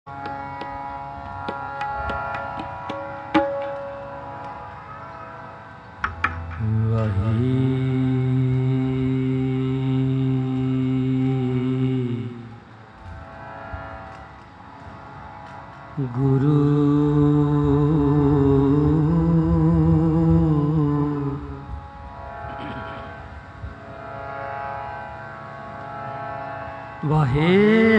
गुरु वाहे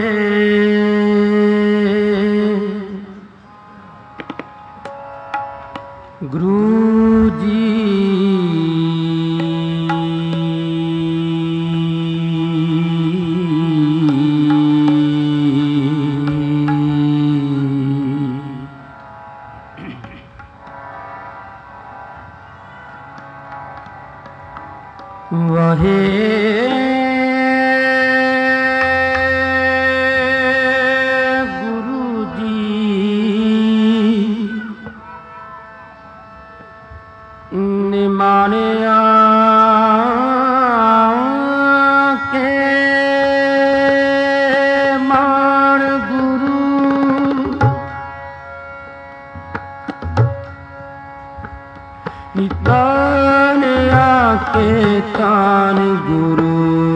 गुरु जी वाहे गुरु जी निमानिया के मान गुरु नितानिया के तान गुरु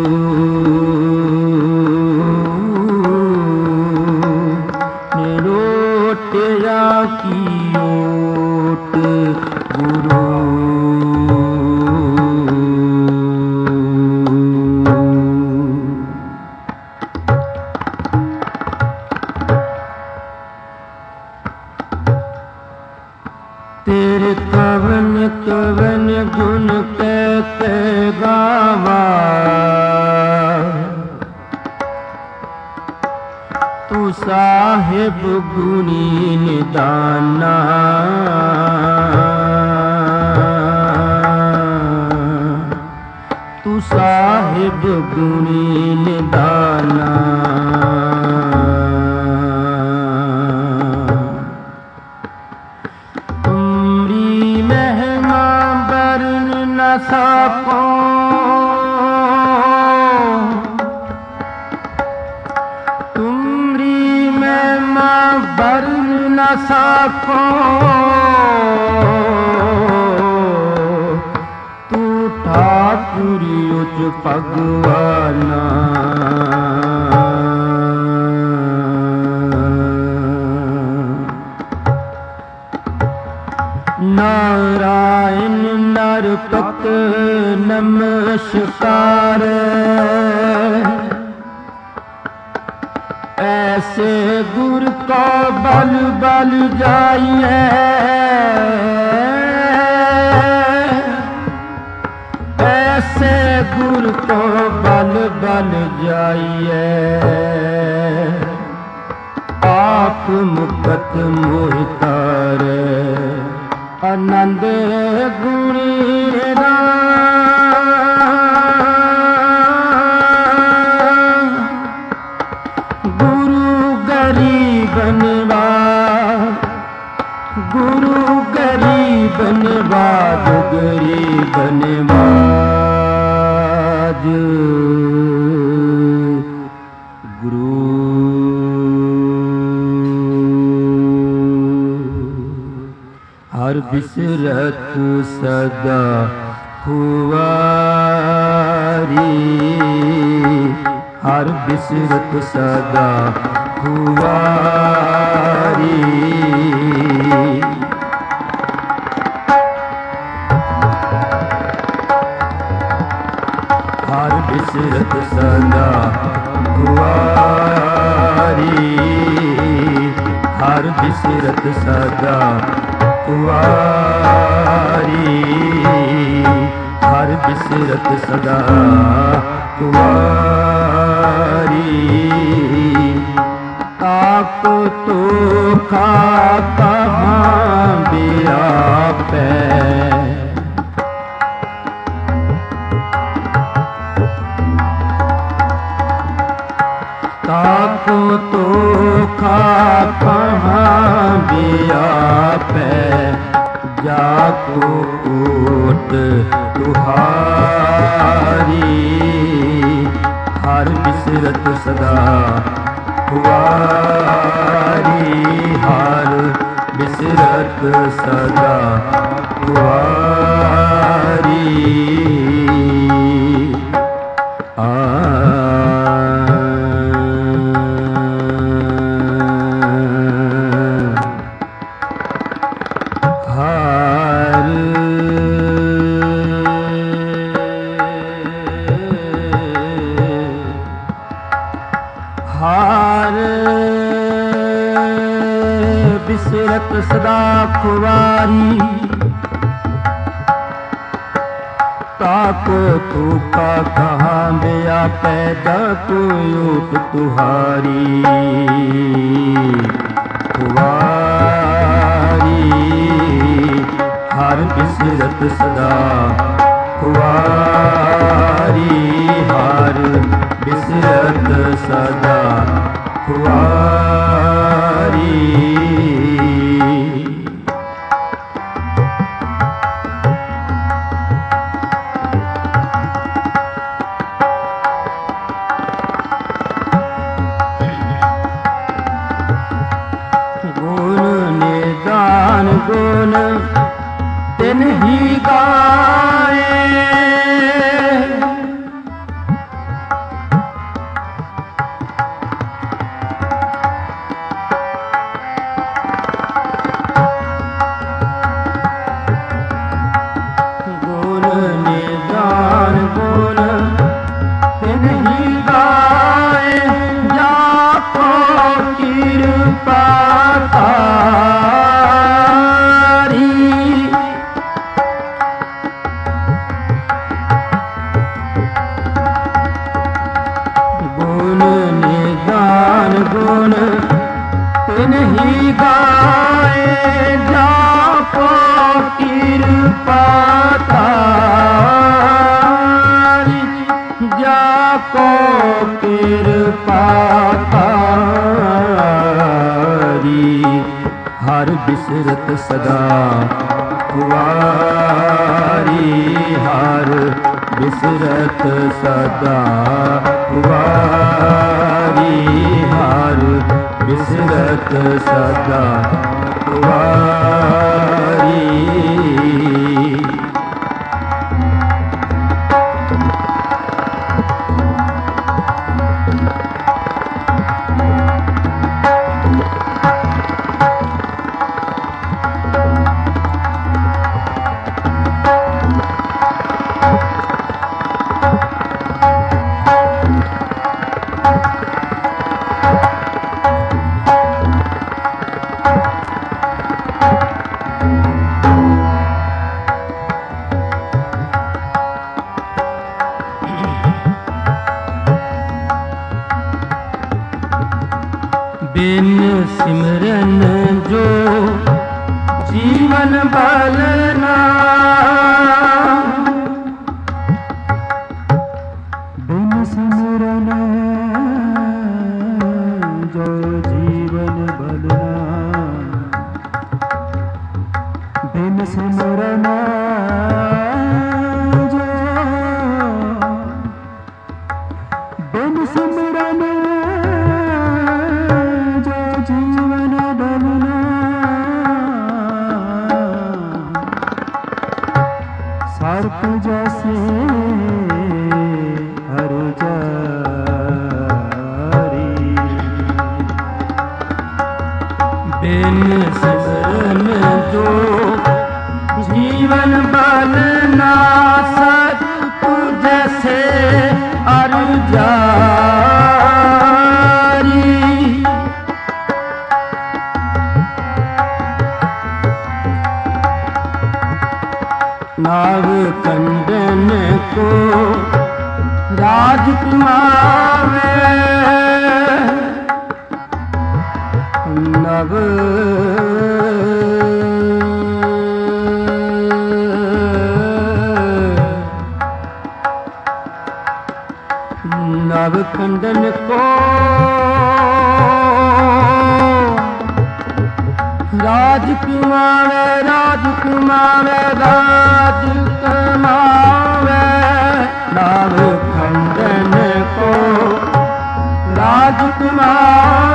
निरोटिया की ओट गुरु तेरे कवन कवन गुण कहते गावा तू साहिब गुणी निदाना तू साहिब गुणी निदाना सापो तुमरी महिमा वर्ण न सापो तू ठाकुरी उच भगवाना नारायण नरपत नमस्कार ऐसे गुर को बल बल जाइए ऐसे गुर को बल बल जाइए आप मुकत मोहितारे आनंद गुणी गुरु गरीबनवा गुरु गरीबनवाज गुरु हर बिसरत सदा हुआरी हर बिसरत सदा हुआरी हर बिसरत सदा हुआरी हर बिसरत सदा कुवारी हर बिसरत सदा कुवारी आप तो खाता व्यापै ताको तो खाता व्यापै जाको कोट तुहारी हर बिसरत सदा खुआरी हार बिसरत सदा खुआरी हार बिसरत सदा खुआरी ताको तू का कहाँ बेया पैदा तू यूट तुहारी खुआरी हार बिसरत सदा खुआरी हार बिसरत सदा खुआरी गुण निदान गुण तिन ही गाए गुण तिन्ही गाए जाको कृपा तारी जाको कृपा तारी हर बिसरत सदा खुआरी हर बिसरत सदा खुआरी हार बिसरत सदा खुआरी बिन सिमरन जो जीवन बलना बिन सिमरन जो जीवन बलना बिन सिमरन जो बिन सिमरन जीवन बलना सर्प जैसे हर जारी बिन सिमरन जो जीवन बलना सर्प जैसे हर जारी नाग कंदन को राजकुमार नव नव कंदन को राजकुमार राजकुमार राजकुमार नाव खंडन को राजकुमार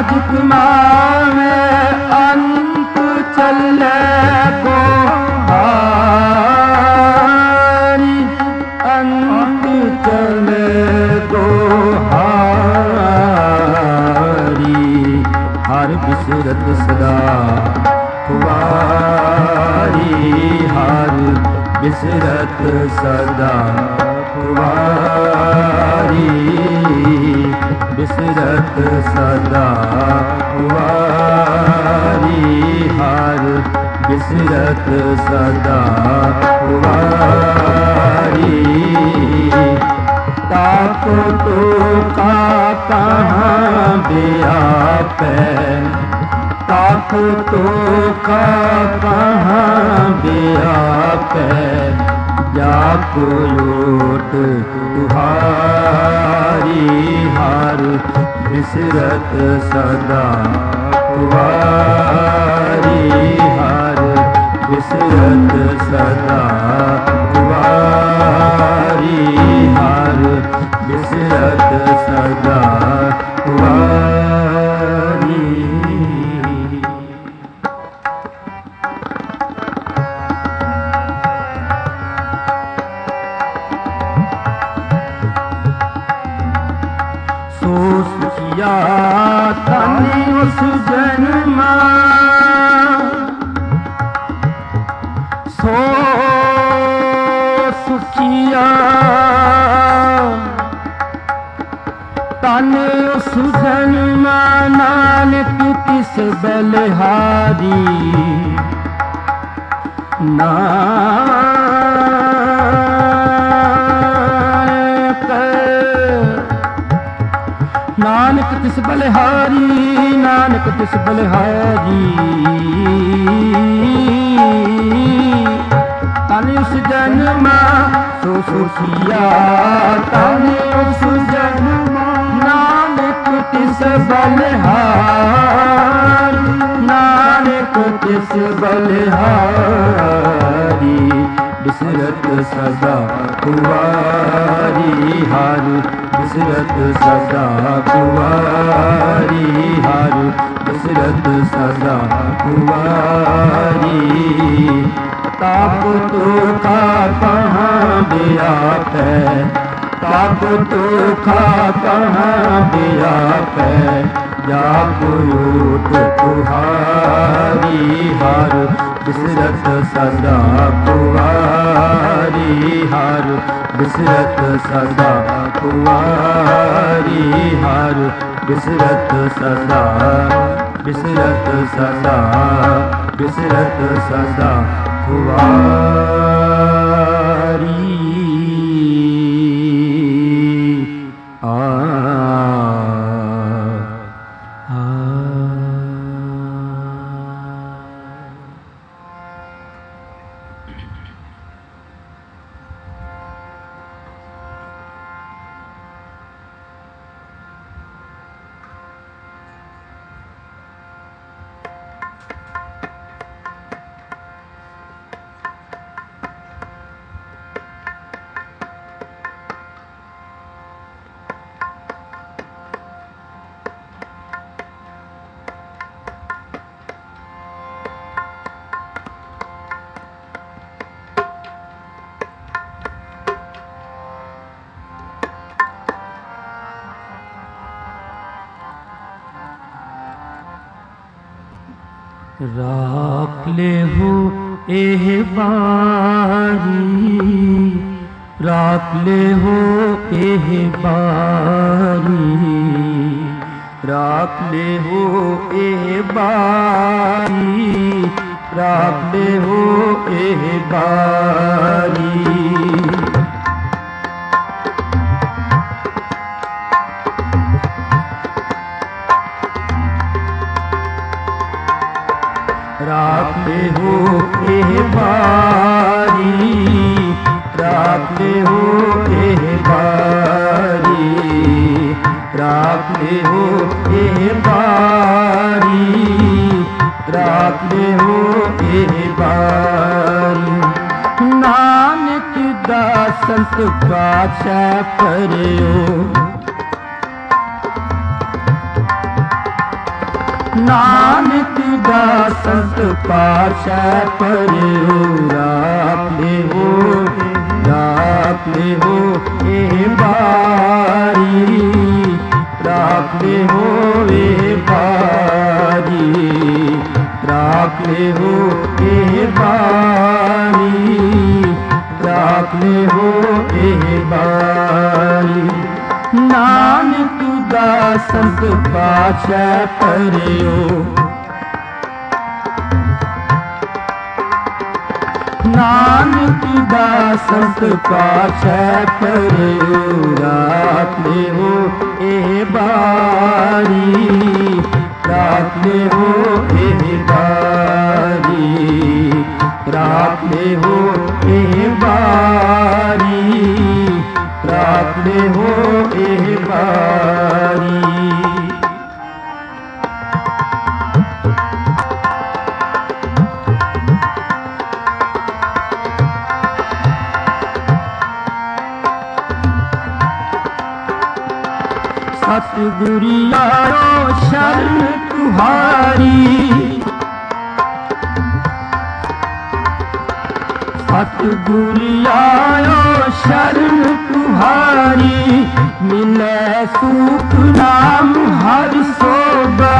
ਸਾਜ ਕਮਾਵੇ ਅੰਤ ਚੱਲੇ ਕੋ ਹਾਰੀ ਅੰਤ ਚੱਲੇ ਕੋ ਹਾਰੀ ਹਰ ਬਿਸਰਤ ਸਦਾ ਖੁਆਰੀ ਹਰ ਬਿਸਰਤ ਸਦਾ ਖੁਆਰੀ ਬਿਸਰਤ ਸਦਾ ਖੁਆਰੀ ਹਰ ਬਿਸਰਤ ਸਦਾ ਖੁਆਰੀ ਤਾਕੋ ਤੋ ਕਾ ਕਹਾਂ ਬਿਆਪੈ ਤਾਕੋ ਤੋ ਕਾ ਕਹਾਂ ਬਿਆਪੈ ਜਾ ਕੋ ਓਟ ਤੁਹਾਰੀ ਹਰ ਬਿਸਰਤ ਸਦਾ ਖੁਆਰੀ ਹਰ ਬਿਸਰਤ ਸਦਾ ਖੁਆਰੀ ਹਰ ਬਿਸਰਤ ਸਦਾ ਖੁਆਰੀ तन उस जन्मा सो सुखिया तन उस जन्मा नानक तिस बलिहारी नानक तिस बलिहारी नानक तिस बलिहारी तन उस जन्मा सो सुखिया तन उस जन्मा नानक तिस बलिहारी नानक तिस बलिहारी बिसरत सदा कुवारी हर बिसरत सदा कुवारी हर बिसरत सदा कुवारी ताप तो खा कहाँ व्यापै ताप तो खा कहाँ व्यापै जा कोट तुहारी हर बिसरत सदा कुवारी हर बिसरत सदा कुवारी हर बिसरत सदा बिसरत सदा बिसरत सदा कुवारी राख ले हो एह बारी राख ले हो एह बारी राख ले हो एह बारी राख ले हो एह बारी राखते हो एह बारी राखते हो एह बारी राखते हो एह बारी राखते हो एह बारी नानक दा संत पातशाह परियो नानक दासंत पातशाह परियो राख ले हो ए बारी, राख ले हो ए बारी, राख ले हो ए बारी, राख ले हो ए बारी। नानक दासंत पातशाह परियो, नानक दासंत पातशाह परियो राख ले हो ए बारी, राख ले हो ए बारी, राख ले हो ए बारी, राख ले हो ए बारी। सतगुरियारो शरण तुहारी, सतगुरियारो शरण तुहारी, मिले सुख नाम हर सोबा,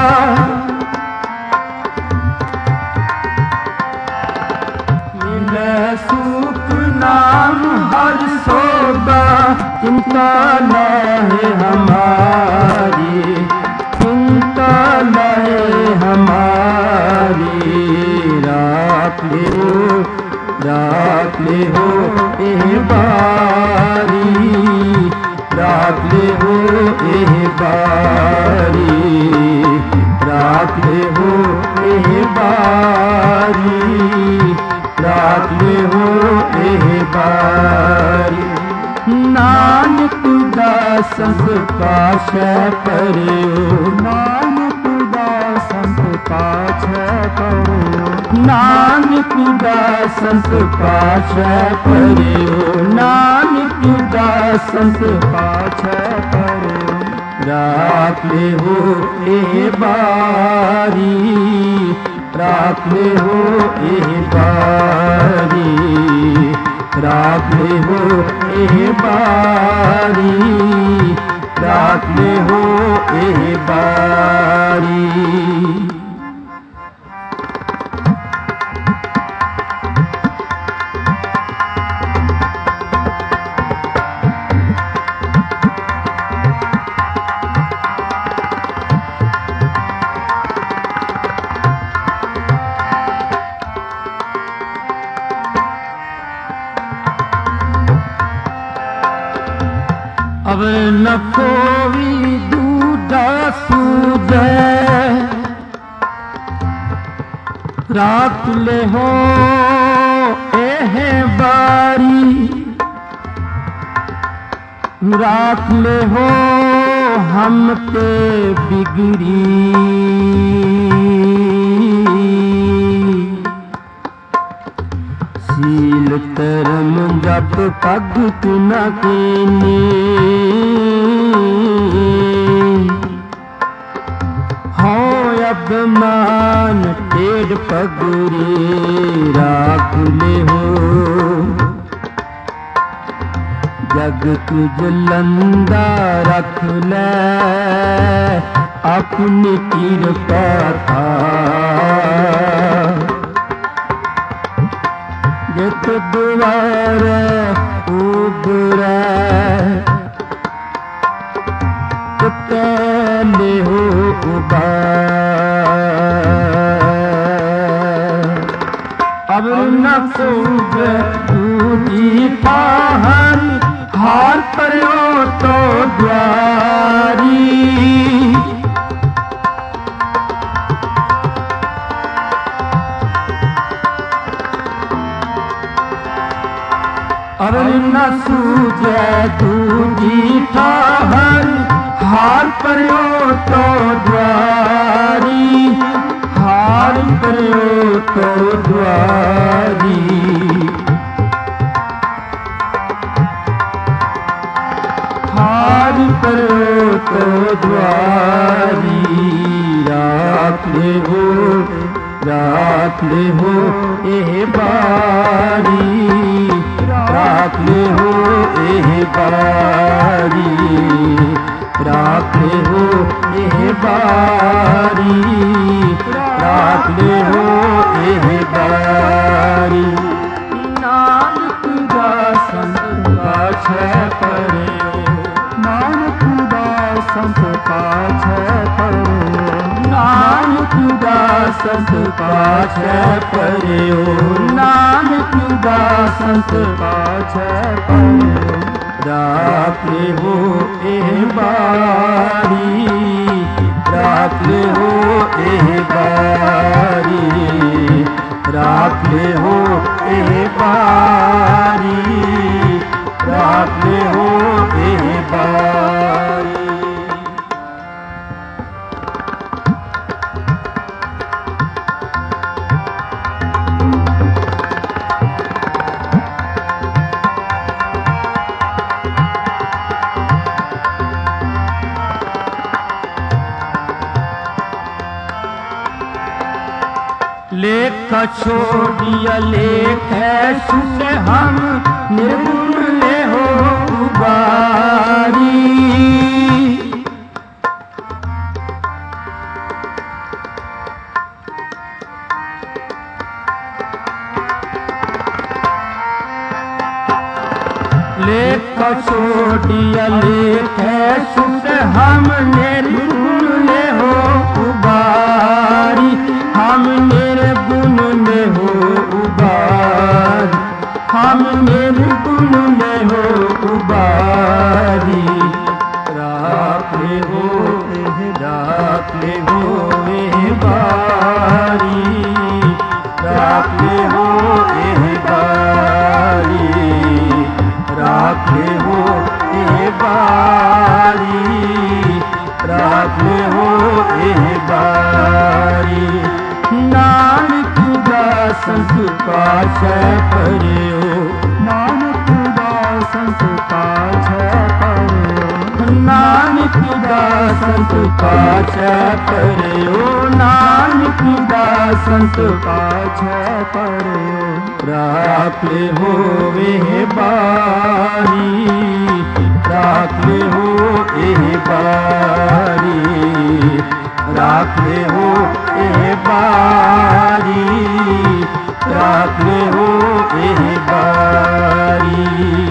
मिले सुख नाम हर सोबा। चिंता लहे हमारी, चिंता लहे हमारी, राख ले हो, राख ले हो ए बारी, राख ले हो ए बारी, राख ले हो ए बारी, राख ले हो ए बारी। नानक दासंत पातशाह परियो, नानक दासंत पातशाह परियो, नानक दासंत पातशाह परियो, नानक दासंत पातशाह परियो राख ले हो ए बारी, राख ले हो ए बारी, राख ले हो ए बारी, राख ले हो ए बारी। अब न कोई दूधा सूझे, राख ले हो एह बारी, राख ले हो हम पे बिगड़ी, सील धर्म जप भगत न कीनी, हो अभिमान टेढ़ पगड़ी, राख ले हो जगत जलंदा, रख ले अपनी कृपा था, जित द्वारे उबरे ले हो अब न सूझे दूजी पहाड़, हार परो तो द्वारी, अब न सूझे दूजी पहाड़, हार परो तो द्वारी, हार परो तो द्वारी, हार परो तो द्वारी, राख राख ले हो एह बारी, राख ले हो एह बारी, राख ले हो एह बारी, राख ले हो एह बारी। नानक दासन पाछ परे, नानक दासन पाछ परे, नानक दासन पाछ परे, नानक दासन पाछ परे। राख ले हो एह बारी, राख ले हो एह बारी, राख ले हो एह बारी, राख ले हो एह बारी। लेख छोड़िया लेख सुन हम, निर्गुण ले हो उबारी। लेख छोड़िया लेख सुन हम, निर्गुण ले हो उबारी। हम निर्गुण में हो उबारी, हम निर्गुण में हो उबारी। राख ले हो राख ले हो एह बारी, राख ले हो एह बारी, राख ले हो एह बारी, राख ले हो एह बारी। नानक दासन पाछ परे, नानक दासन पाछ परे, नानक दासन पाछ परे, नानक दासन पाछ परे। राख ले हो एह बारी, राख ले हो एह बारी, राख ले हो एह बारी, राख ले हो एह बारी।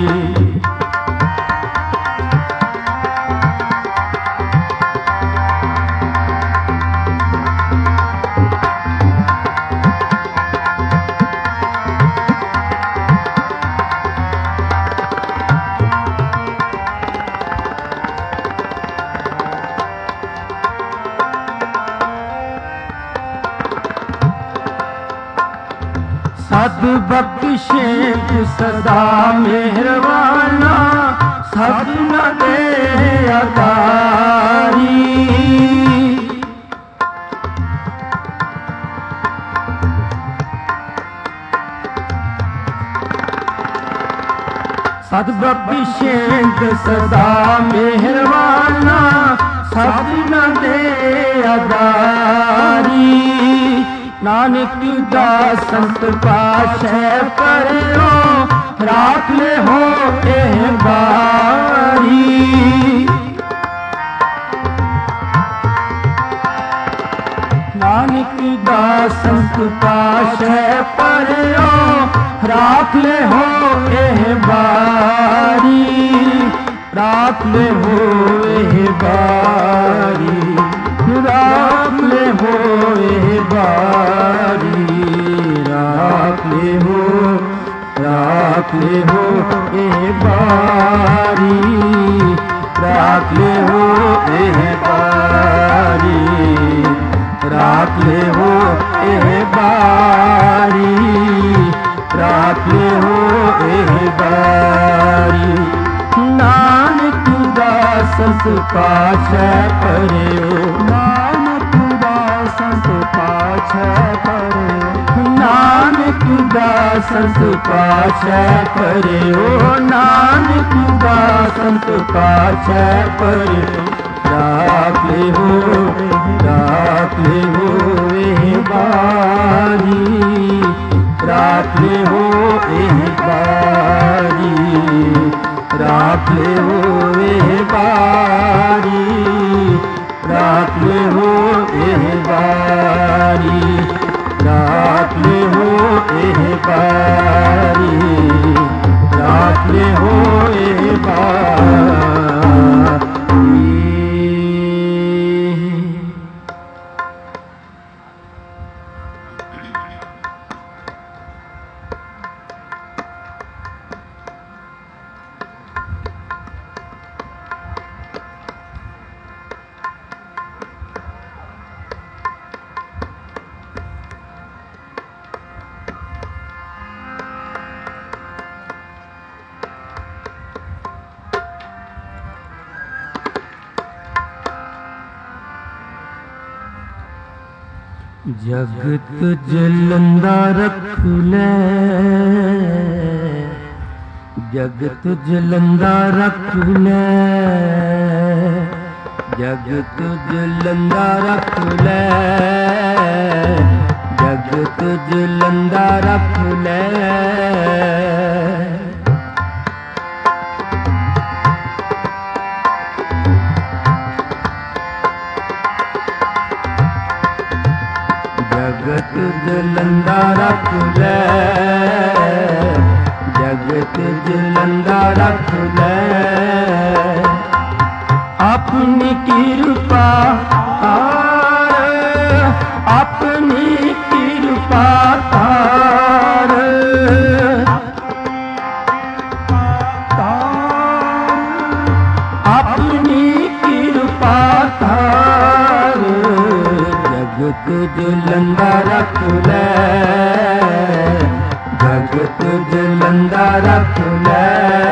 सद बख्शे सदा मेहरबाना, सब न दे अकारी। सद बख्शे सदा मेहरबाना, सब न दे अकारी। नानक दासन पाछ परो, राख ले हो एह बारी। नानक दासन पाछ परो, राख ले हो एह बारी, राख ले हो एह बारी, राख ले हो एह बारी। राख ले हो एह बारी, राख ले हो एह बारी, राख ले हो एह बारी, राख ले हो एह बारी। नानक दासन पाछ परे, नानक दासन पाछ परे, नानक दासन पाछ परे, नानक दासन पाछ परे। राख ले हो रात ले हो एह बारी, रात ले हो एह बारी, रात ले हो एह बारी। जगत जलंदा रख ले, जगत जलंदा रख ले, जगत जलंदा रख ले, जगत जलंदा रख ले। जगत जलंदा रख ले, जगत जलंदा रख ले। अपनी कृपा तार, अपनी कृपा तार, अपनी कृपा तार। जगत जलंदा रख ले, जगत जलंदा रख ले,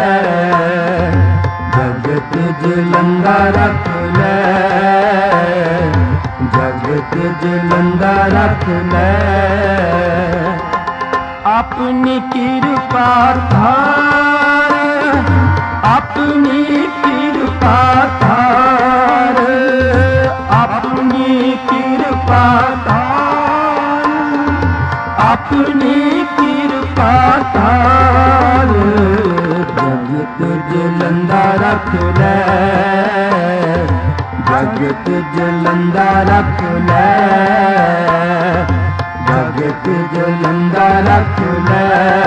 जगत जलंदा रख ले, जगत जलंदा रख ले। अपनी कृपा तार, अपनी कृपा तार, अपनी कृपा तार, अपनी कृपा तार। जगत जलंदा रख ले, जगत जलंदा रख ले, जगत जलंदा रख ले,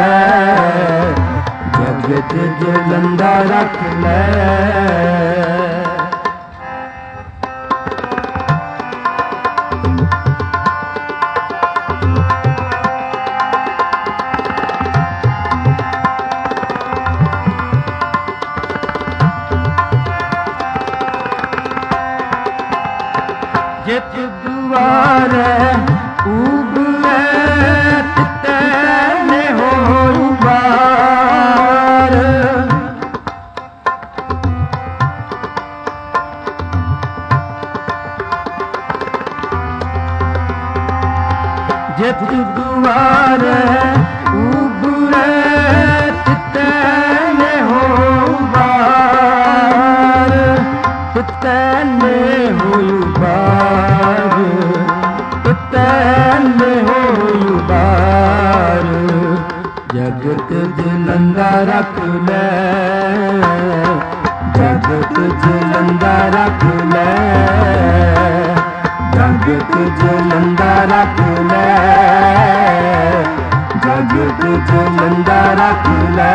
जगत जलंदा रख ले। जित दुआरे उबरे तिते ने हो बार, जित दुआरे उबरे तिते ने हो बार, तिते ने हो बार, तैने हो बार। जगत जलंदा रख ले, जगत जलंदा रख ले, जगत जलंदा रख ले, जगत जलंदा रख ले।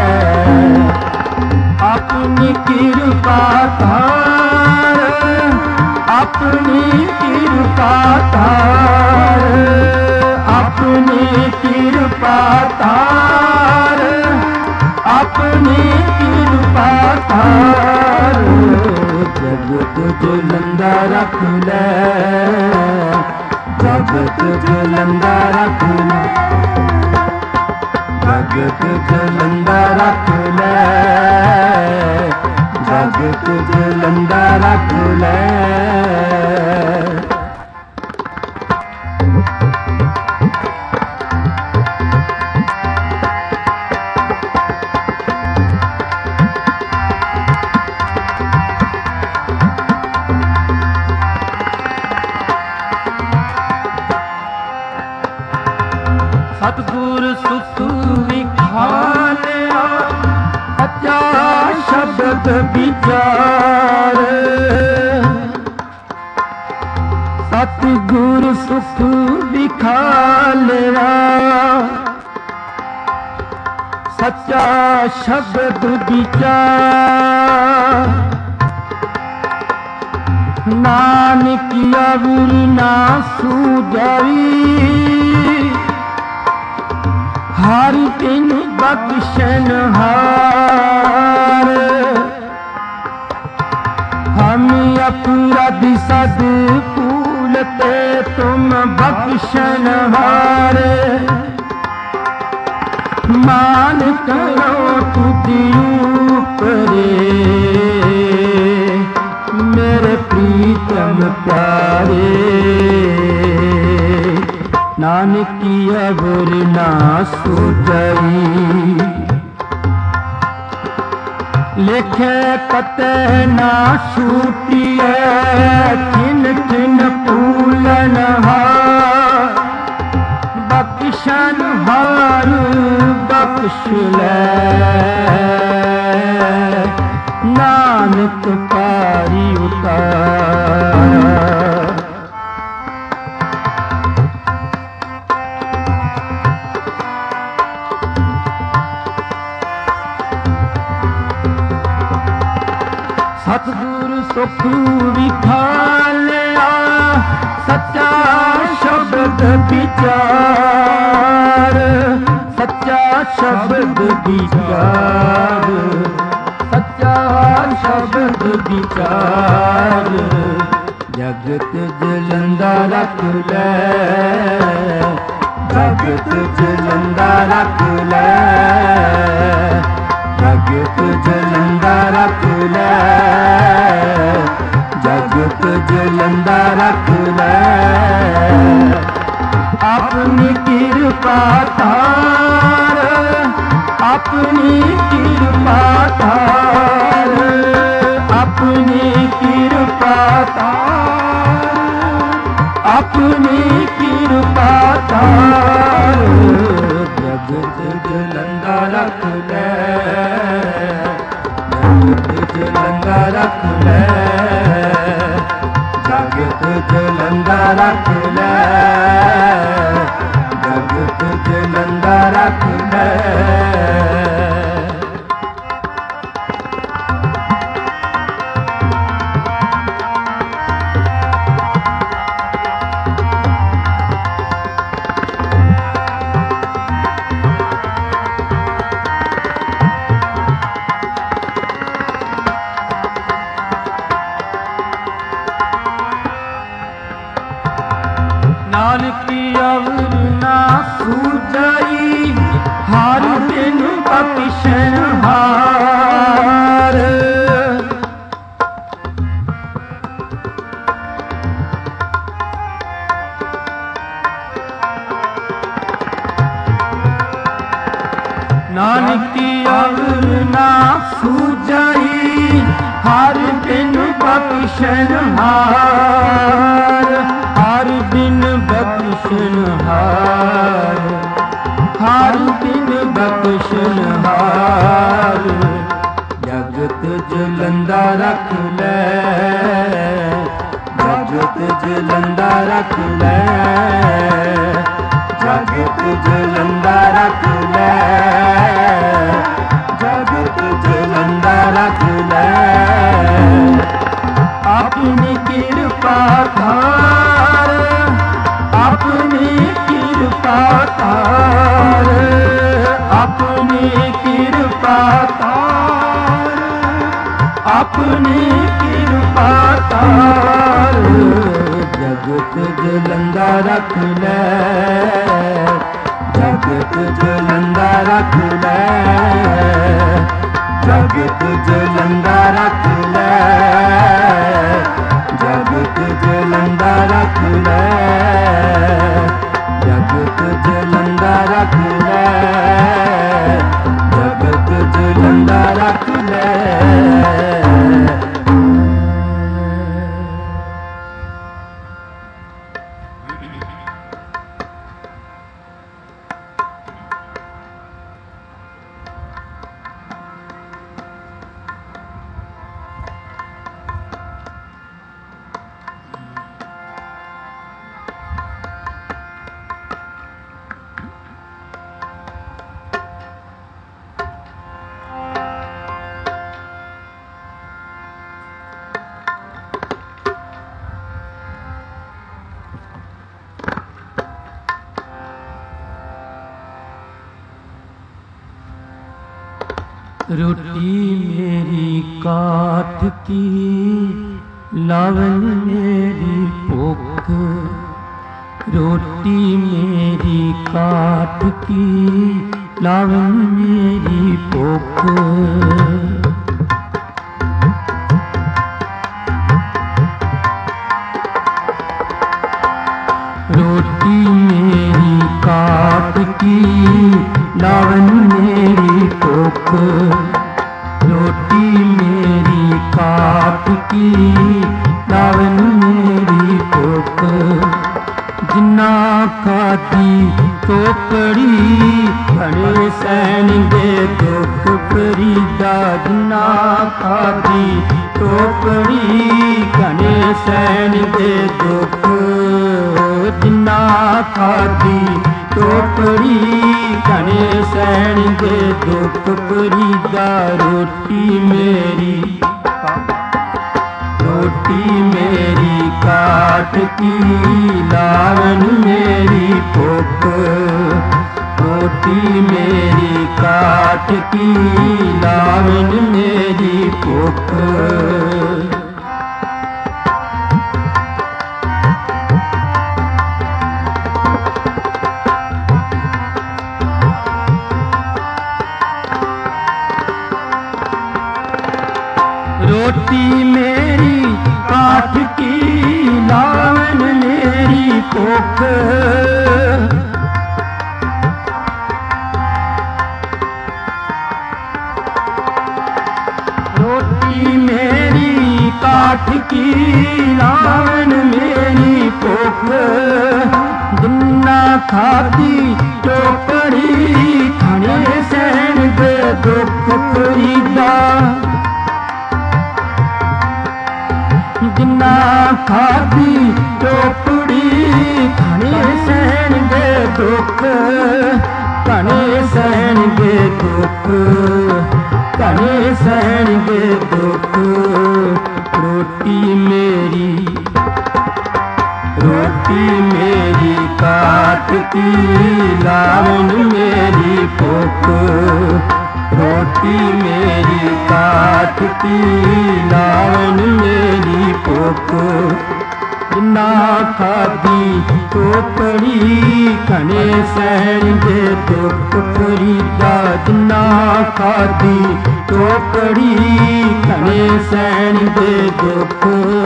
अपनी कृपा तार, अपनी कृपा तार, अपनी कृपा तार, अपनी कृपा तार। जगत जलंदा रख ले, जगत जलंदा रख ले, जगत जलंदा रख ले, जगत जलंदा रख ले। सतगुर सुख विखालिया, सच्चा शब्द विचार, सतगुर सुख दिखा लिया, सच्चा शब्द विचार, नानक अवर ना सूझाई, हर दिन बख्शनहार। हम अपराध सद भूलते तुम बख्शनहार, मान करो तुझ ऊपरे मेरे प्रीतम प्यारे, नानक अवर ना सूझाई। लिखे कते ना छूटिए किन किन पूलन हार, बख्शन हार बख्श ले नानक पारी उतार। सतगुर सुख विखा लिया, सच्चा शब्द विचार, सच्चा शब्द विचार, सच्चा शब्द विचार। जगत जलंदा रख ले, जगत जलंदा रख ले, जगत जलंदा रख ले, जगत जलंदा रख ले। अपनी कृपा धार, अपनी कृपा धार, अपनी कृपा धार, अपनी कृपा धार। जगत जलंदा रख ले, जगत जलंदा रख ले, जगत जलंदा रख ले, जगत जलंदा रख ले। नानक अवर ना सूझाई, हर दिन बख्शनहार। नानक अवर ना सूझाई, हर दिन बख्शनहार, हर दिन बख्शनहार, हर दिन बख्शनहार। जगत जलंदा रख ले, जगत जलंदा रख ले, जगत जलंदा रख ले, जगत जलंदा रख ले। अपनी कृपा धार, अपनी कृपा धार, अपनी कृपा धार, अपनी कृपा धार। जगत जलंदा रख ले, जगत जलंदा रख ले, जगत जलंदा रख ले, जगत जलंदा रख ले, जगत जलंदा रख ले, जगत जलंदा रख ले। रोटी मेरी काठ की, लावन मेरी भूख। रोटी मेरी काठ की, लावन मेरी भूख। रोटी मेरी काठ की, लावन मेरी भूख। रोटी मेरी काठ की, लावन मेरी भूख। जिन्ना खाधी टोकरी, घने सहन दे दुख फरीदा। जिन्ना खाधी टोकरी, घने सहन दे दुख। जिन्ना खाधी टोकरी, घने सहन दे दुख फरीदा। रोटी मेरी काठ की, लावन मेरी भूख। रोटी मेरी काठ की, लावन मेरी भूख। रोटी मेरी काठ की, लावन मेरी भूख। रोटी मेरी काठ की, लावन मेरी भूख। जिन्ना खाधी टोकरी, घने सहन दे दुख फरीदा। जिन्ना खाधी टोकरी, घने सहन दे दुख। घने सहन दे दुख, घने सहन दे दुख। रोटी मेरी काठ की, लावन मेरी भूख। रोटी मेरी काठ की, लावन मेरी भूख। जिन्ना खाधी टोकरी, घने सहन दे दुख फरीदा। जिन्ना खाधी टोकरी, घने सहन दे दुख।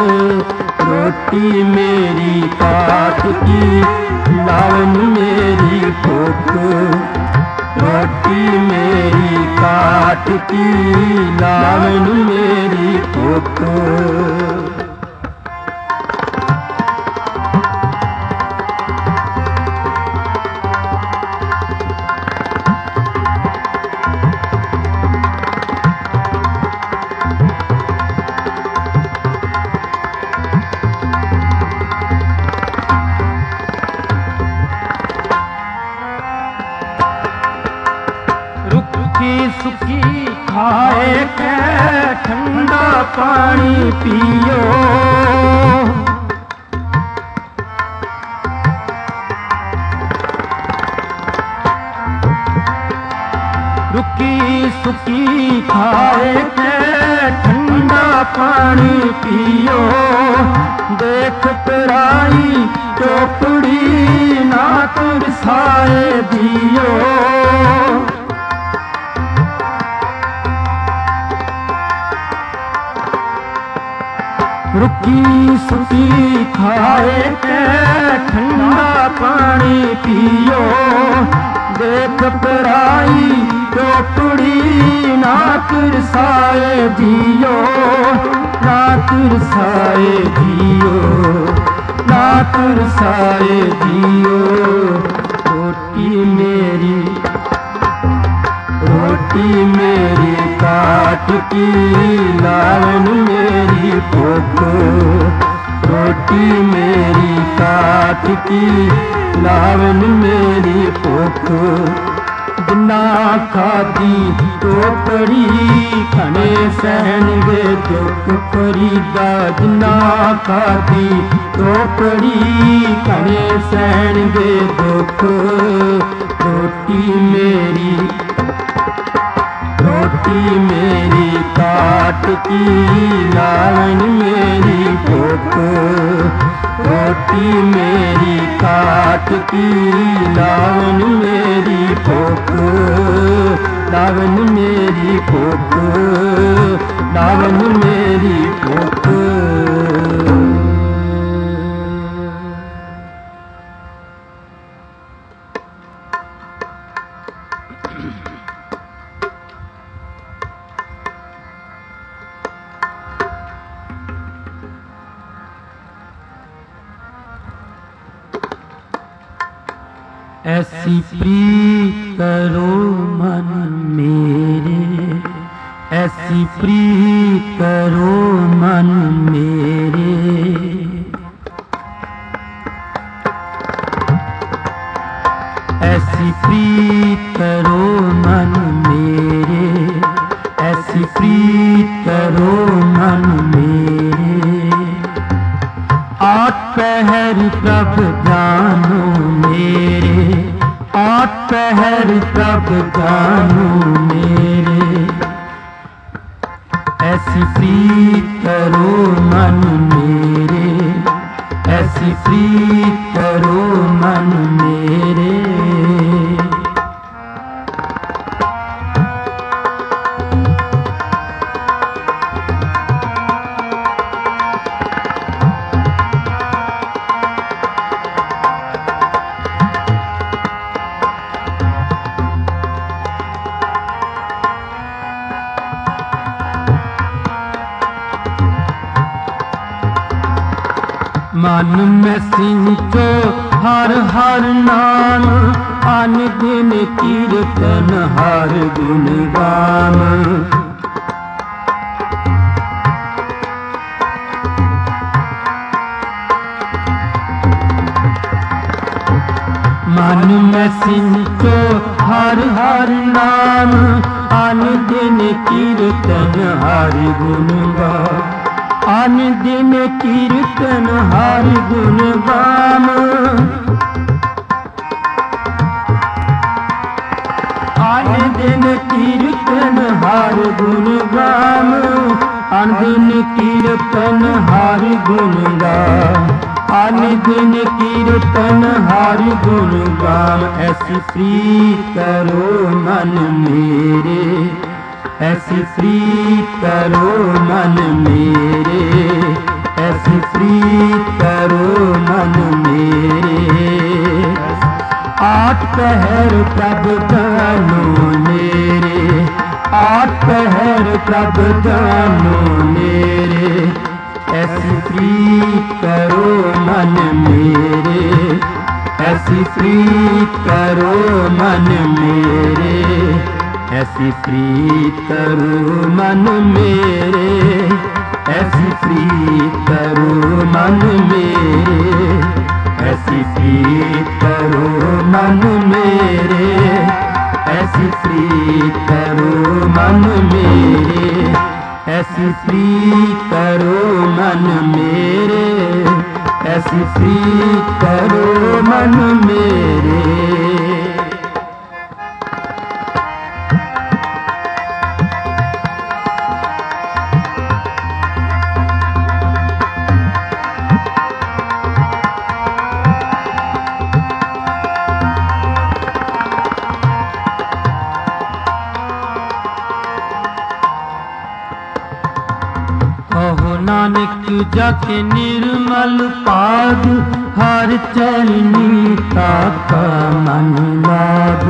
रोटी मेरी काठ की, लावन मेरी भूख। रोटी मेरी काठ की, लावन मेरी भूख। सुखी खाए के ठंडा पानी पियो। रुकी सुखी खाए के ठंडा पानी पियो। देख पराई टोकरी, ना तुरसाए दियो। रुकी सुखी खाए के ठंडा पानी पियो। देख पराई टोकरी, ना तुरसाए दियो। ना तुरसाए दियो, ना तुरसाए दियो। रोटी मेरी काठ की, लावन मेरी भूख। रोटी मेरी काठ की, लावन मेरी भूख। जिन्ना खाधी टोकरी, घने सहन दे दुख फरीदा। जिन्ना खाधी टोकरी, घने सहन दे दुख। रोटी मेरी रोटी मेरी काट की नावन मेरी भूख, रोटी मेरी काट की नावन मेरी भूख, नावन मेरी भूख, नावन मेरी भूख। ऐसी प्रीत करो मन मेरे, ऐसी प्रीत करो मन मेरे, ऐसी प्रीत करो मन मेरे, ऐसी प्रीत करो मन मेरे। आठ पहर प्रभ जानो मेरे, आठ पहर प्रभ जानो मेरे, ऐसी प्रीत करो मन मेरे, ऐसी प्रीत करो मन मेरे। मन में सिंचो हर हर नाम, अन दिन कीर्तन हर गुण गान। मन में सिंचो हर हर नाम, अन दिन कीर्तन हर गुण गान, अन दिन कीर्तन हर गुण गान। अन दिन कीर्तन हर गुण गान, अन दिन कीर्तन हर गुण गान, अन दिन कीर्तन हर गुण गान। ऐसी प्रीत करो मन मेरे, ऐसी प्रीत करो मन मेरे, ऐसी प्रीत करो मन मेरे। आठ पहर प्रभ जानो मेरे, आठ पहर प्रभ जानो मेरे, ऐसी प्रीत करो मन मेरे, ऐसी प्रीत करो मन मेरे, ऐसी प्रीत करो मन मेरे, ऐसी प्रीत करो मन मेरे, ऐसी प्रीत करो मन मेरे, ऐसी प्रीत करो मन मेरे, ऐसी प्रीत करो मन मेरे, ऐसी प्रीत करो मन मेरे। नानक जाके निर्मल पाद, हर चरनी ताका मन लाग।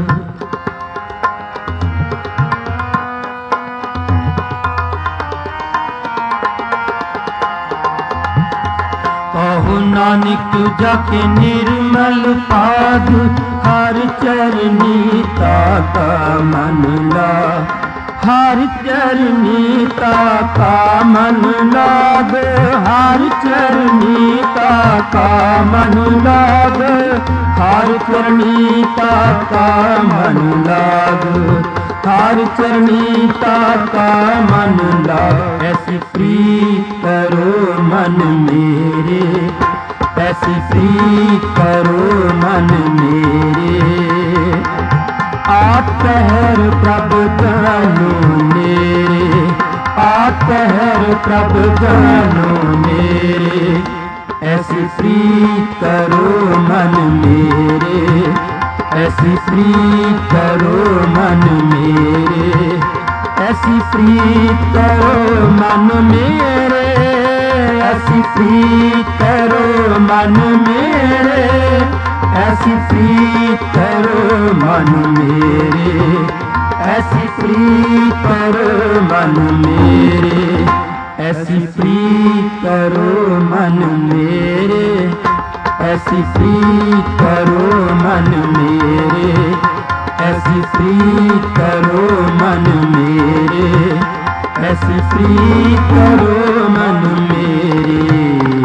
कहो नानक जाके निर्मल पाद, हर चरनी ताका मन लाग, हर चरनी ताका मन लाग, हर चरनी ताका मन लाग, हर चरनी ताका मन लाग, हर चरनी ताका मन लाग। ऐसी प्रीत करो मन मेरे, ऐसी प्रीत करो मन मेरे, आत्महर प्रभ जानो मेरे, आत्महर प्रभ जानो मेरे। ऐसी प्रीत करो मन मेरे, ऐसी प्रीत करो मन मेरे, ऐसी प्रीत करो मन मेरे, ऐसी प्रीत करो मन मेरे, ऐसी प्रीत करो मन मेरे, ऐसी प्रीत करो मन मेरे, ऐसी प्रीत करो मन मेरे, ऐसी प्रीत करो मन मेरे, ऐसी प्रीत करो मन मेरे, ऐसी प्रीत करो मन मेरे।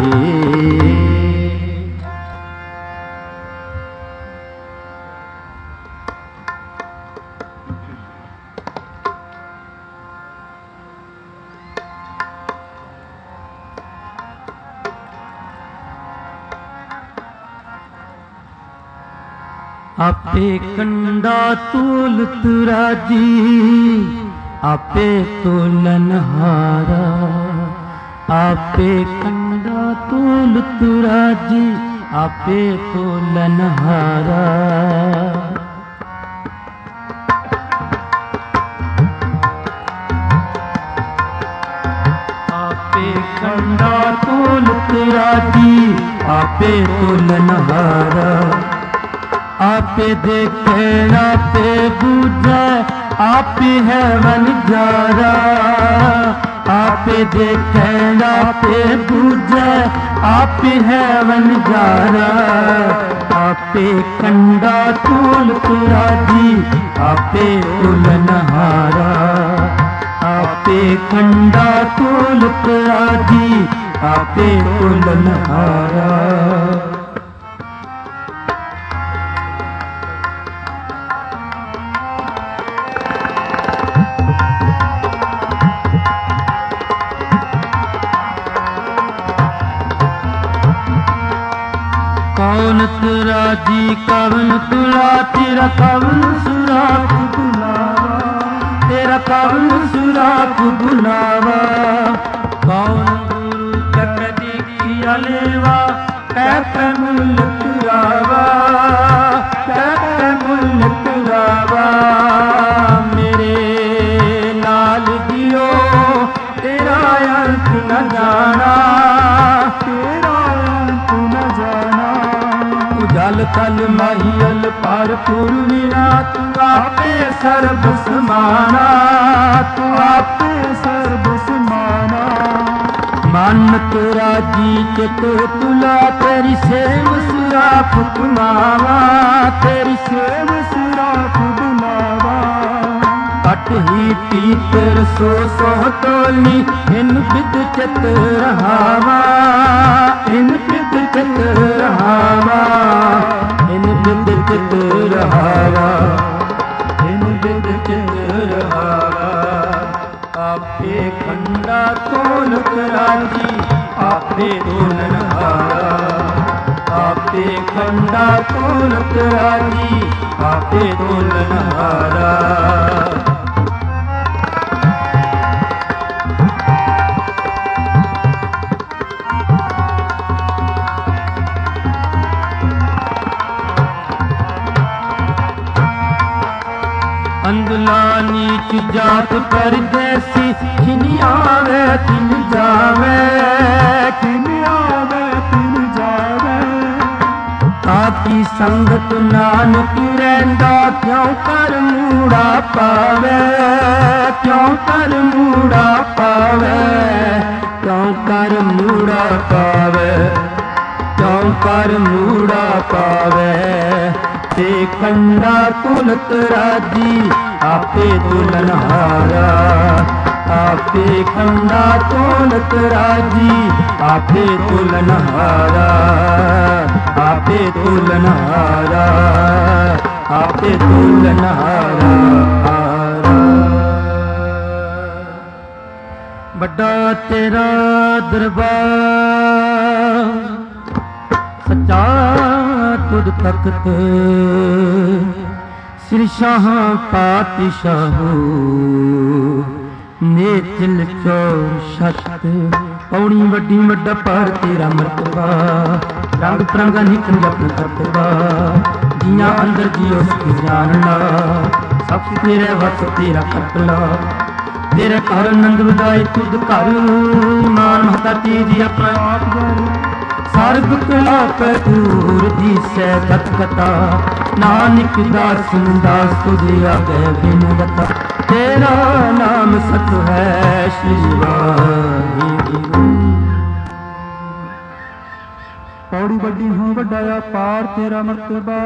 आपे कंडा तोलत राजी, आपे तोलनहारा, आपे कंडा तोलत राजी, आपे तोलनहारा। आपे कंडा तोलत राजी, आपे तोलनहारा। आपे देखे आपे बूझे, आप है वनजारा। आपे देखे आपे बूझे, आप है वनजारा। आपे कंडा तोलत राजी, आपे तोलनहारा। आपे कंडा तोलत राजी, आपे तोलनहारा। कौन तुराजी कवन तुला, तेरा कवन सुराख बुलावा, तेरा कवन सुराख बुलावा। कौन गुरु कह देखिया लेवा, कह मुल तुरावा, कह मुल तुरावा। मेरे नाल दियो तेरा अंत न जाना, तेरा अंत न जाना। जल तल महियल पर पूर्णिया, तू आपे सर्ब समाना, तू आपे सर्ब समाना। मानत राजी चित तुला, तेरी सेव सुराख कुमावा, तेरी सेव सुराख बुलावा। कट ही पीतर सो तोली, इन बिद चित रहावा, इन बिद चित रहावा, इन बिद चित रहावा, इन बिद चित रहावा। आपे खंडा तोलत राजी, आपे तोलनहारा। आपे खंडा तोलत राजी, आपे तोलनहारा। अंधला नीच जात परदेसी, खिन आवे तिन जावे, खिन आवे तिन जावे। ताकी संगत नानक रैंदा, क्यों कर मूड़ा पावे, क्यों कर मूड़ा पावे, क्यों कर मूड़ा पावे, क्यों कर मूड़ा पावे। ते कंडा तोलत राजी, आपे तोलनहारा। आपे कंडा तोलत राजी, आपे तोलनहारा। आपे तोलनहारा, आपे तोलनहारा। बड़ा तेरा दरबार, सच्चा तुद तख्त, श्री शाह पातशाहो नेचल चौर छत पौड़ी वड्डी वड्डा पर तेरा मरतबा रंग परंगा निकल अपना करतबा जिया अंदर जियो उसकी जानना सब तेरे वस तेरा करतला तेरे घर नंद बधाई तुद घर मान महता तेजी अपना आप घर सर्ब कला भरपूर दिसै दत्कता नानक दास दास तुझे आगे बिनवता तेरा नाम सत है श्री वाहिगुरु। पौड़ी वड्डी हूँ वड्डा पार तेरा मरतबा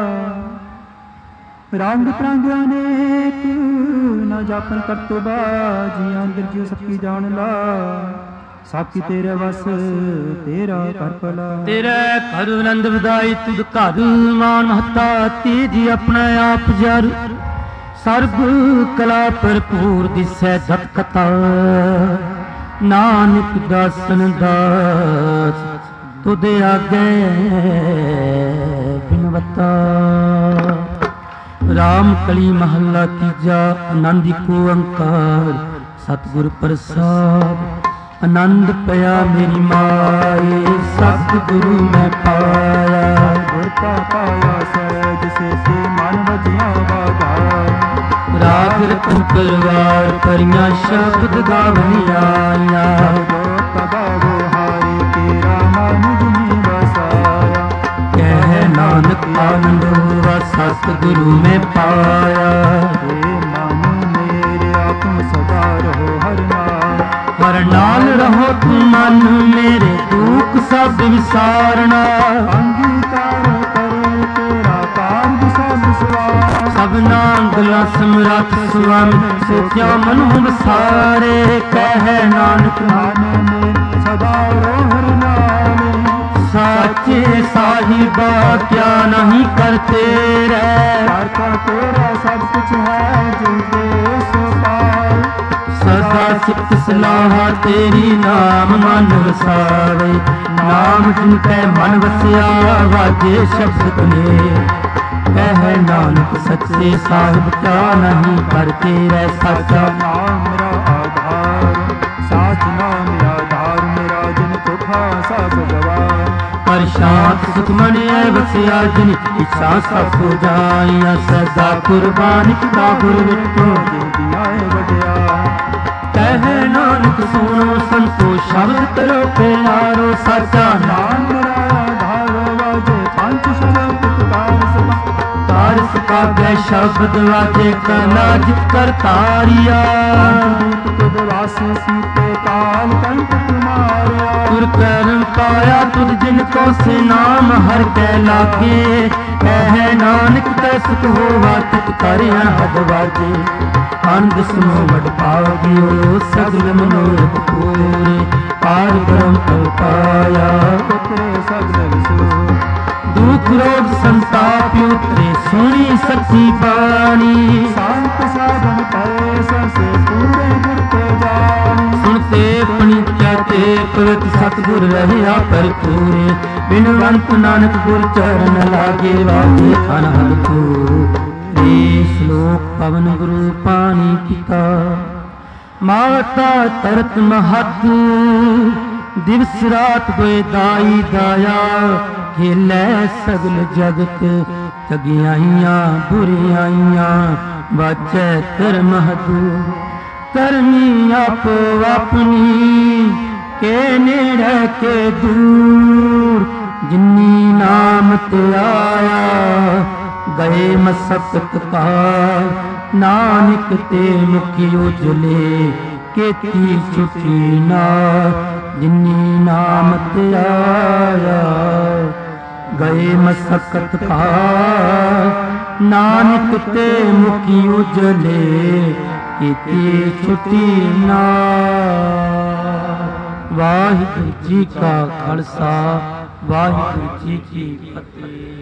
रंग तरंग अनेक न जापन करतबा जी अंदर जियो सबकी जान ला साकी तेरे वस तेरा कर भला तेरे घर नंद बधाई तुद घर मान महता तेजी अपना आप जर सर्ब कला भरपूर दिसै दत्कता नानक दासन दास तुदे आगे बिनवता। राम कली महला तीजा आनंद को अंकार सतगुर प्रसाद आनंद पया मेरी माए सतगुरु में पाया गुर का पाया सहज से मन वजिया बाधार राग रतन परवार परियां शब्द गावनी आया तबागो हारे तेरा नाम जिने बसाया कह नानक आनंद हुआ सतगुरु में पाया हे मन मेरे आप सदा रहो हर नाम हर नाल रहो तू मन मेरे दुख सब विसारना अंगीकार करे तेरा कार्य सब सवार सबना गला समरथ स्वामी सोचा मन विसारे कह नानक मन में सदा रहो हर नाम साचे साहिबा क्या नहीं करते रह का तेरा सब कुछ है जो दे सो पाए सदा सिख सलाह तेरी नाम मन वसावे नाम जिनके मन वसिया वाजे शब्द बने कह नानक सच्चे साहिब क्या नहीं करते रह सच्चा नाम मेरा आधार साच नाम मेरा आधार मेरा जिन तो खासा भगवान पर शांत सुख मन वसिया जिन इच्छा सब हो जाइया सदा कुर्बानी का गुरु विठो दे दिया है वड्या कह नानक सुनो संतो शब्द करो प्यारो सच्चा नाम मेरा आधार वाजे पंच शब्द तार सकागे शब्द वाजे कला जिकर तारिया तुद वासे सीते काल कंठ तुम्हारा तुर करम पाया तुद जिनको से नाम हर के लागे कह नानक तैसक होवा तित कर हद वाजे आनंद सुनो वड पागियो सगल मनोरथ पूरे पार ब्रह्म पाया उतरे सगल विसो दुख रोग संताप उतरे सुनी सच्ची बाणी शांत साधन करे सबसे पूरे करते जानी सुनते पणी कहते पवित सतगुर रहिया पर पूरे बिनवंत नानक गुर चरण लागे वाजे अनहद को श्लोक पवन गुरु पानी पिता माता तरत महत दिवस रात दोए दाई दाया खेलै सगल जगत चगियाइयां बुरियाइयां बाचै कर महदू करनी आपो अपनी के नेड़े के दूर जिन्नी नाम ते आया गए मसकत काल नानक ते मुखी उजले केती छुटी ना जिन्नी नाम ते आया गए मसकत काल नानक ते मुखी उजले केती छुटी ना। वाहिगुरु जी का खालसा वाहिगुरु जी की फतेह।